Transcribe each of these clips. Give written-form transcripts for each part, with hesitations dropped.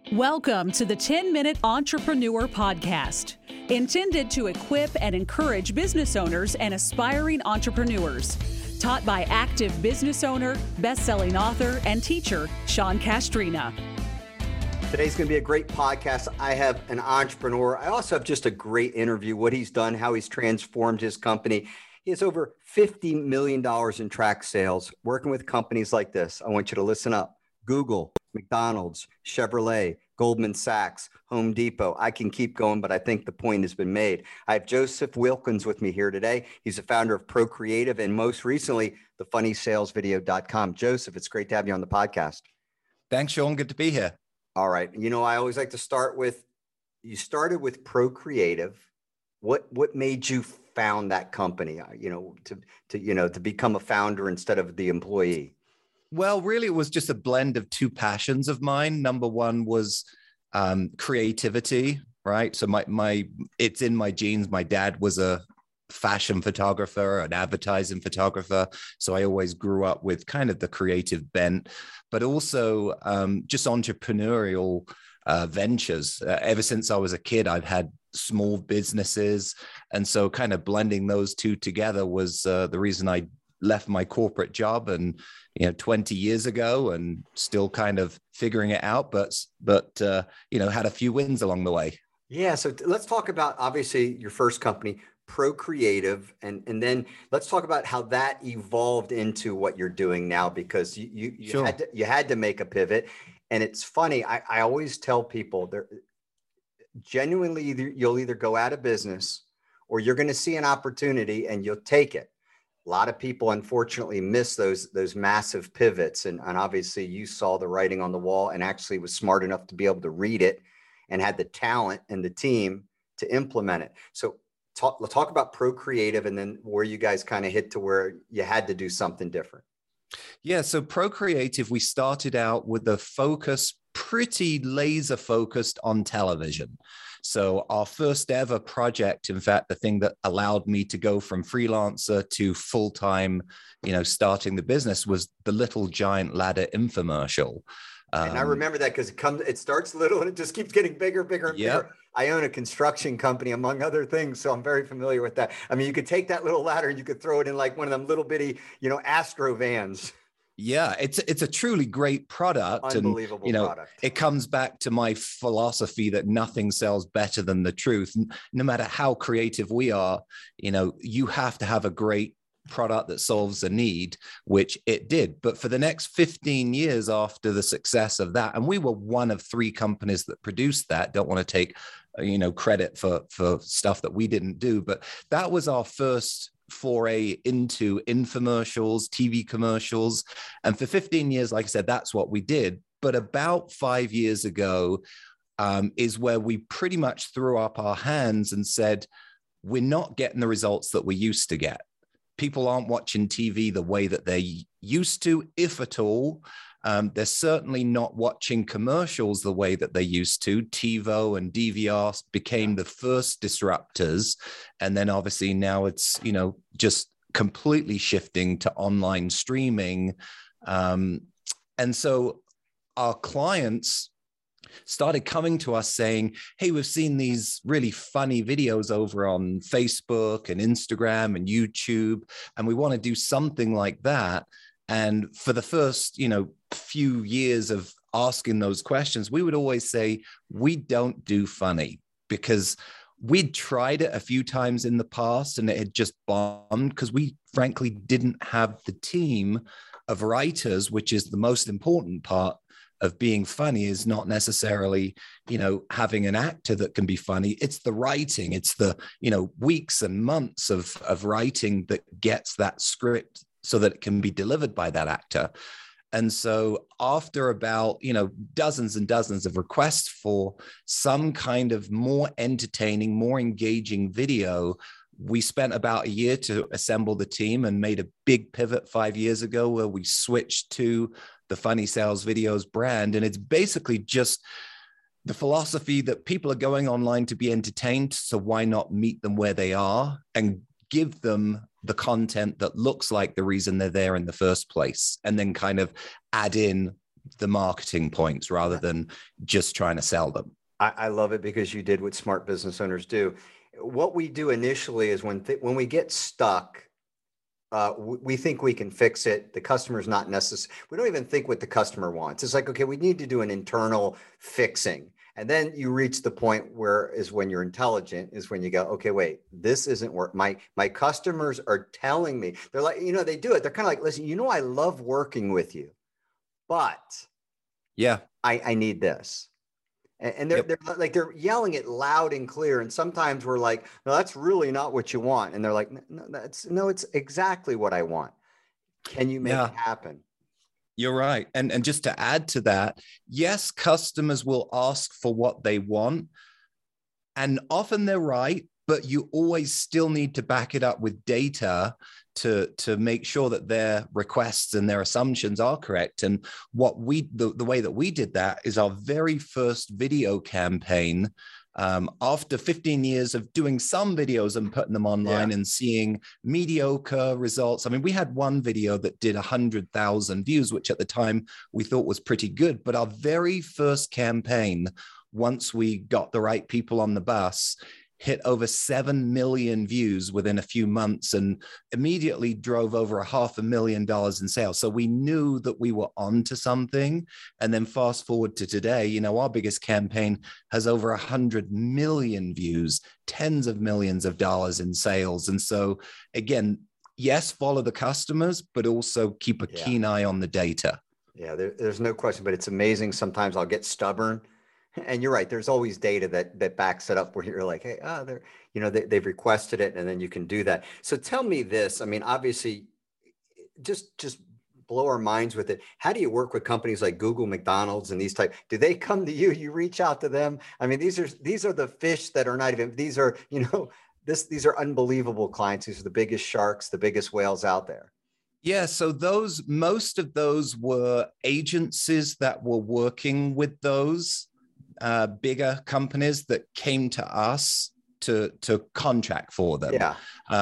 Welcome to the 10-Minute Entrepreneur Podcast, intended to equip and encourage business owners and aspiring entrepreneurs. Taught by active business owner, best-selling author, and teacher, Sean Castrina. Today's going to be a great podcast. I have an entrepreneur. I also have just a great interview, what he's done, how he's transformed his company. He has over $50 million in track sales, working with companies like this. I want you to listen up. Google, McDonald's, Chevrolet, Goldman Sachs, Home Depot. I can keep going, but I think the point has been made. I have Joseph Wilkins with me here today. He's the founder of ProCreative and most recently, thefunnysalesvideo.com. Joseph, it's great to have you on the podcast. Thanks, Sean. Good to be here. All right. You know, I always like to start with, you started with ProCreative. What made you found that company, to become a founder instead of the employee? Well, really, it was just a blend of two passions of mine. Number one was creativity, right? So it's in my genes. My dad was a fashion photographer, an advertising photographer. So I always grew up with kind of the creative bent, but also just entrepreneurial ventures. Ever since I was a kid, I've had small businesses. And so kind of blending those two together was the reason I left my corporate job and 20 years ago, and still kind of figuring it out, but had a few wins along the way. Yeah. So let's talk about, obviously, your first company, ProCreative, and then let's talk about how that evolved into what you're doing now, because you Sure. had to make a pivot. And it's funny, I always tell people, genuinely, you'll either go out of business or you're going to see an opportunity and you'll take it. A lot of people, unfortunately, miss those massive pivots. And obviously, you saw the writing on the wall and actually was smart enough to be able to read it and had the talent and the team to implement it. So let's talk about ProCreative and then where you guys kind of hit to where you had to do something different. Yeah. So ProCreative, we started out with a focus, pretty laser focused on television. So our first ever project, in fact, the thing that allowed me to go from freelancer to full-time, starting the business, was the Little Giant Ladder infomercial. And I remember that because it starts little and it just keeps getting bigger and bigger. I own a construction company, among other things, so I'm very familiar with that. I mean, you could take that little ladder and you could throw it in like one of them little bitty, Astro vans. Yeah, it's a truly great product. Unbelievable product. It comes back to my philosophy that nothing sells better than the truth. No matter how creative we are, you have to have a great product that solves a need, which it did. But for the next 15 years after the success of that, and we were one of 3 companies that produced that, don't want to take, credit for stuff that we didn't do, but that was our first foray into infomercials, TV commercials. And for 15 years, like I said, that's what we did. But about 5 years ago is where we pretty much threw up our hands and said, we're not getting the results that we used to get. People aren't watching TV the way that they used to, if at all. They're certainly not watching commercials the way that they used to. TiVo and DVR became the first disruptors. And then obviously now it's, just completely shifting to online streaming. And so our clients started coming to us saying, hey, we've seen these really funny videos over on Facebook and Instagram and YouTube, and we want to do something like that. And for the first, few years of asking those questions, we would always say, we don't do funny, because we'd tried it a few times in the past and it had just bombed because we frankly didn't have the team of writers, which is the most important part of being funny. Is not necessarily, having an actor that can be funny. It's the writing. It's the, weeks and months of writing that gets that script so that it can be delivered by that actor. And so after about, dozens and dozens of requests for some kind of more entertaining, more engaging video, we spent about a year to assemble the team and made a big pivot 5 years ago where we switched to the Funny Sales Videos brand. And it's basically just the philosophy that people are going online to be entertained. So why not meet them where they are and give them the content that looks like the reason they're there in the first place, and then kind of add in the marketing points rather than just trying to sell them. I love it because you did what smart business owners do. What we do initially is when we get stuck, we think we can fix it. The customer's not necessary. We don't even think what the customer wants. It's like, okay, we need to do an internal fixing. And then you reach the point where is when you're intelligent is when you go, okay, wait, this isn't work. My customers are telling me, they're like, they do it. They're kind of like, listen, I love working with you, but yeah, I need this. And they're yelling it loud and clear. And sometimes we're like, no, that's really not what you want. And they're like, no, it's exactly what I want. Can you make it happen? You're right. And just to add to that, yes, customers will ask for what they want. And often they're right, but you always still need to back it up with data to make sure that their requests and their assumptions are correct. And the way that we did that is our very first video campaign. After 15 years of doing some videos and putting them online and seeing mediocre results. I mean, we had one video that did 100,000 views, which at the time we thought was pretty good. But our very first campaign, once we got the right people on the bus, hit over 7 million views within a few months and immediately drove over $500,000 in sales. So we knew that we were onto something. And then fast forward to today, our biggest campaign has over 100 million views, tens of millions of dollars in sales. And so again, yes, follow the customers, but also keep a keen eye on the data. Yeah, there's no question, but it's amazing. Sometimes I'll get stubborn. And you're right. There's always data that backs it up where you're like, hey, they've requested it, and then you can do that. So tell me this. I mean, obviously, just blow our minds with it. How do you work with companies like Google, McDonald's, and these type? Do they come to you? You reach out to them? I mean, these are the fish that are not even. These are these are unbelievable clients. These are the biggest sharks, the biggest whales out there. Yeah, so most of those were agencies that were working with those bigger companies that came to us to contract for them. Yeah.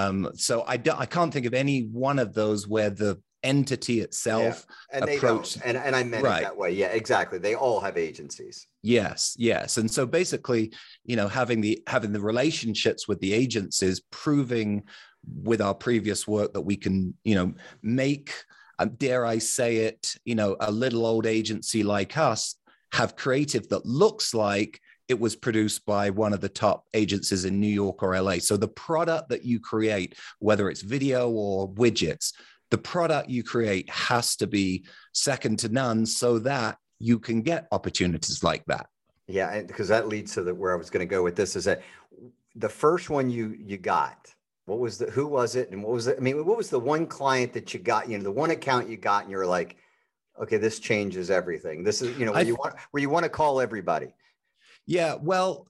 So I can't think of any one of those where the entity itself approached. They don't. And I meant it that way. Yeah, exactly. They all have agencies. Yes. And so basically, having the relationships with the agencies, proving with our previous work that we can, make, dare I say it, a little old agency like us have creative that looks like it was produced by one of the top agencies in New York or LA. So the product that you create, whether it's video or widgets, the product you create has to be second to none so that you can get opportunities like that. Yeah, because that leads to where I was going to go with this is that the first one you got, who was it? And what was it? I mean, what was the one client that you got, the one account you got and you're like, okay, this changes everything. This is, where you want to call everybody. Yeah. Well,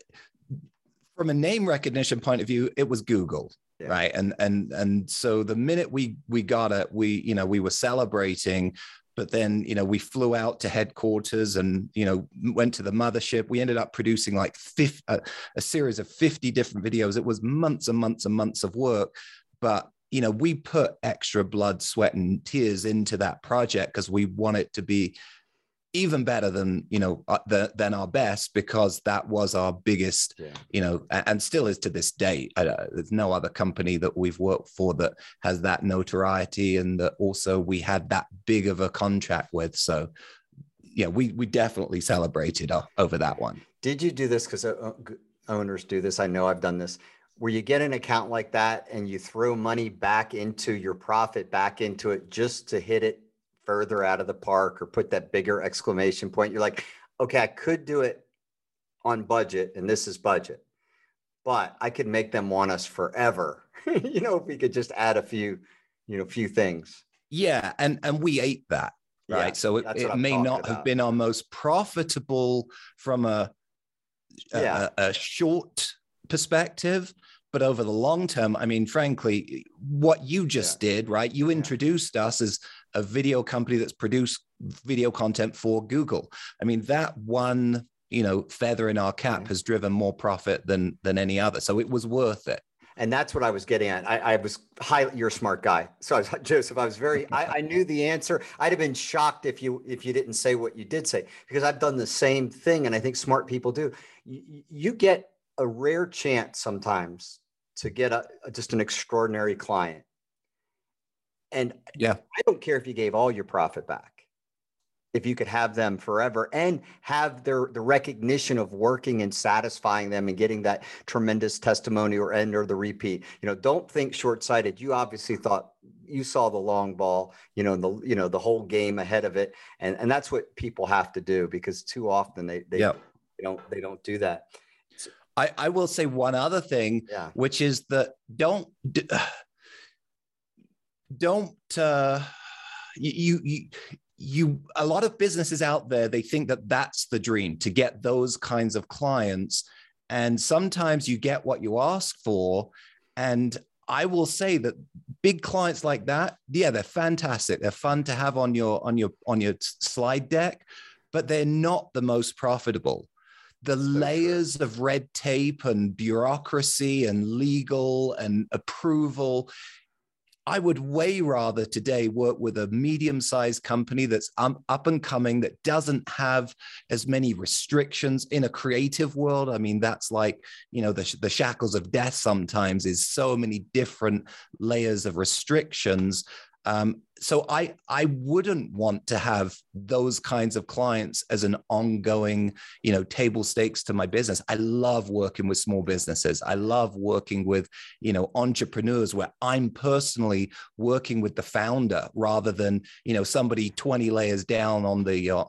from a name recognition point of view, it was Google, right? And so the minute we got it, we were celebrating, but then, we flew out to headquarters and, went to the mothership. We ended up producing like a series of 50 different videos. It was months and months and months of work, but we put extra blood, sweat, and tears into that project because we want it to be even better than, than our best, because that was our biggest, and still is to this day. There's no other company that we've worked for that has that notoriety and that also we had that big of a contract with. So, we definitely celebrated over that one. Did you do this? Because owners do this. I know I've done this. Where you get an account like that and you throw money back into your profit, back into it just to hit it further out of the park or put that bigger exclamation point. You're like, okay, I could do it on budget and this is budget, but I could make them want us forever. If we could just add a few things. Yeah. And we ate that, right? Yeah, so it may not have been our most profitable from a short perspective, but over the long term, I mean, frankly, what you just did, right? You introduced us as a video company that's produced video content for Google. I mean, that one, feather in our cap has driven more profit than any other. So it was worth it. And that's what I was getting at. I was you're a smart guy. So Joseph, I knew the answer. I'd have been shocked if you didn't say what you did say, because I've done the same thing. And I think smart people do. You get a rare chance sometimes to get just an extraordinary client. And I don't care if you gave all your profit back. If you could have them forever and have the recognition of working and satisfying them and getting that tremendous testimony or the repeat, don't think short-sighted. You obviously thought you saw the long ball, the whole game ahead of it. And that's what people have to do, because too often they don't do that. I will say one other thing, which is that a lot of businesses out there, they think that that's the dream, to get those kinds of clients. And sometimes you get what you ask for. And I will say that big clients like that, they're fantastic. They're fun to have on your slide deck, but they're not the most profitable. The layers of red tape and bureaucracy and legal and approval, I would way rather today work with a medium-sized company that's up and coming, that doesn't have as many restrictions in a creative world. I mean, that's like, the shackles of death sometimes is so many different layers of restrictions. So I wouldn't want to have those kinds of clients as an ongoing, table stakes to my business. I love working with small businesses. I love working with, entrepreneurs where I'm personally working with the founder rather than, somebody 20 layers down on the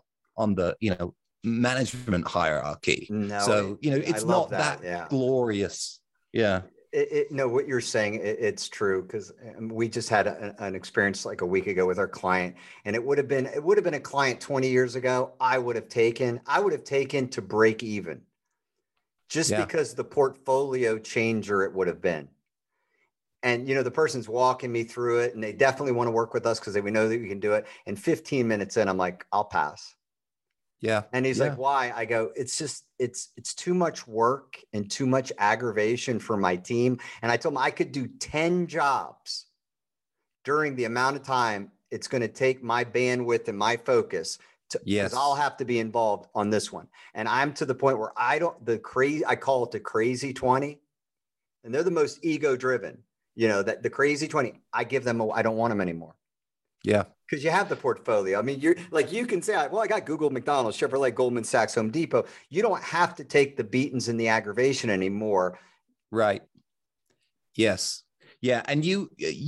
management hierarchy. No, so, it's not that glorious. Yeah. No, what you're saying, it's true, because we just had an experience like a week ago with our client, and it would have been a client 20 years ago. I would have taken to break even, just because the portfolio changer it would have been. And the person's walking me through it, and they definitely want to work with us because we know that we can do it. And 15 minutes in, I'm like, I'll pass. Yeah. And he's like, why? I go, it's just, it's too much work and too much aggravation for my team. And I told him I could do 10 jobs during the amount of time it's going to take my bandwidth and my focus because I'll have to be involved on this one. And I'm to the point where I call it the crazy 20, and they're the most ego driven, that the crazy 20, I give them, I don't want them anymore. Yeah. Because you have the portfolio. I mean, you can say, well, I got Google, McDonald's, Chevrolet, Goldman Sachs, Home Depot. You don't have to take the beatings and the aggravation anymore. Right. Yes. Yeah. And you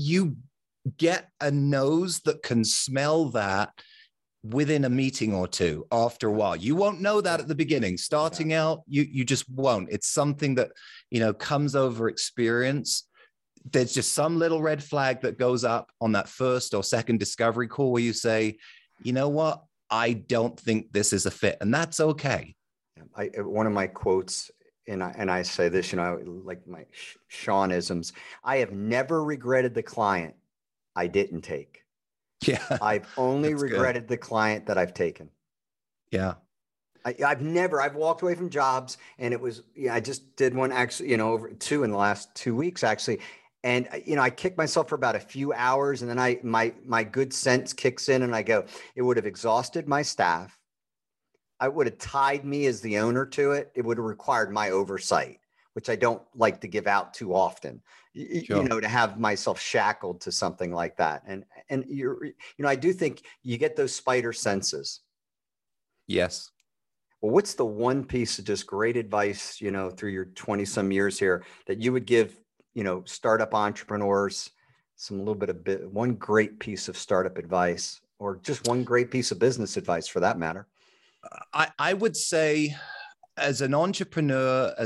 get a nose that can smell that within a meeting or two after a while. You won't know that at the beginning. Starting out, you just won't. It's something that, comes over experience. There's just some little red flag that goes up on that first or second discovery call where you say, you know what, I don't think this is a fit. And that's okay. One of my quotes, and I say this, like my Seanisms, I have never regretted the client I didn't take. Yeah. I've only regretted the client that I've taken. Yeah. I've walked away from jobs, and it was, I just did one actually, over two in the last 2 weeks actually. And, I kick myself for about a few hours, and then my good sense kicks in, and I go, it would have exhausted my staff. I would have tied me as the owner to it. It would have required my oversight, which I don't like to give out too often, to have myself shackled to something like that. And I do think you get those spider senses. Yes. Well, what's the one piece of just great advice, through your 20 some years here that you would give, startup entrepreneurs, one great piece of startup advice, or just one great piece of business advice for that matter? I would say, as an entrepreneur,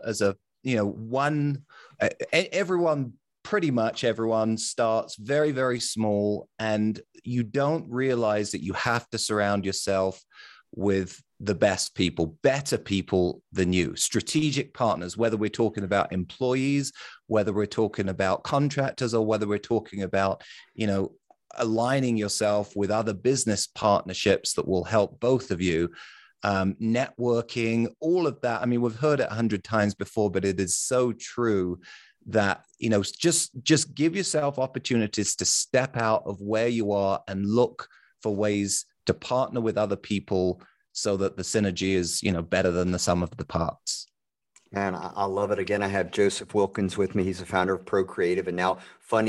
pretty much everyone starts very, very small, and you don't realize that you have to surround yourself with the best people, better people than you, strategic partners, whether we're talking about employees, whether we're talking about contractors, or whether we're talking about, aligning yourself with other business partnerships that will help both of you, networking, all of that. I mean, we've heard it 100 times before, but it is so true that, just give yourself opportunities to step out of where you are and look for ways to partner with other people so that the synergy is, better than the sum of the parts. Man, I love it. Again, I have Joseph Wilkins with me. He's the founder of ProCreative and now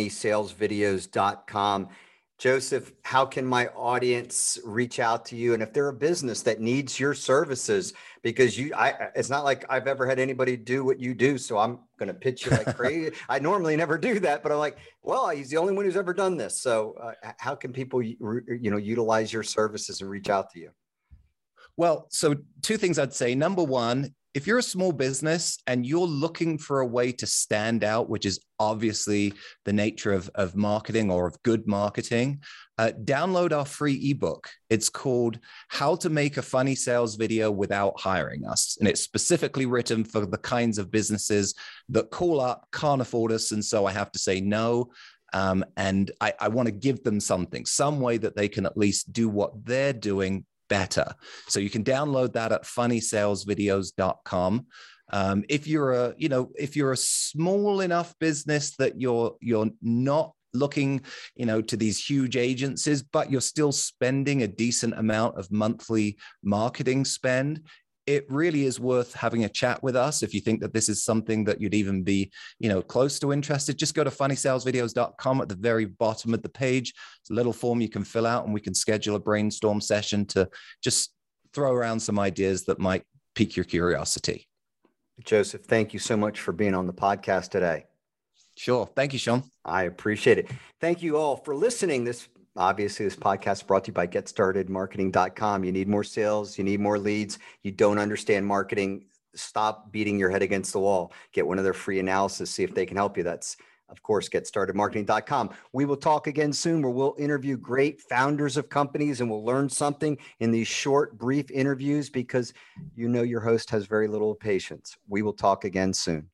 funnysalesvideos.com. Joseph, how can my audience reach out to you? And if they're a business that needs your services, because it's not like I've ever had anybody do what you do. So I'm going to pitch you like crazy. I normally never do that, but I'm like, well, he's the only one who's ever done this. So how can people, utilize your services and reach out to you? Well, so two things I'd say. Number one, if you're a small business and you're looking for a way to stand out, which is obviously the nature of marketing or of good marketing, download our free ebook. It's called How to Make a Funny Sales Video Without Hiring Us. And it's specifically written for the kinds of businesses that call up, can't afford us. And so I have to say no. And I want to give them something, some way that they can at least do what they're doing better. So you can download that at funnysalesvideos.com. If you're a small enough business that you're not looking, to these huge agencies, but you're still spending a decent amount of monthly marketing spend, it really is worth having a chat with us. If you think that this is something that you'd even be, close to interested, just go to funnysalesvideos.com. At the very bottom of the page, it's a little form you can fill out and we can schedule a brainstorm session to just throw around some ideas that might pique your curiosity. Joseph, thank you so much for being on the podcast today. Sure. Thank you, Sean. I appreciate it. Thank you all for listening. This podcast is brought to you by GetStartedMarketing.com. You need more sales. You need more leads. You don't understand marketing. Stop beating your head against the wall. Get one of their free analysis. See if they can help you. That's, of course, GetStartedMarketing.com. We will talk again soon where we'll interview great founders of companies and we'll learn something in these short, brief interviews because your host has very little patience. We will talk again soon.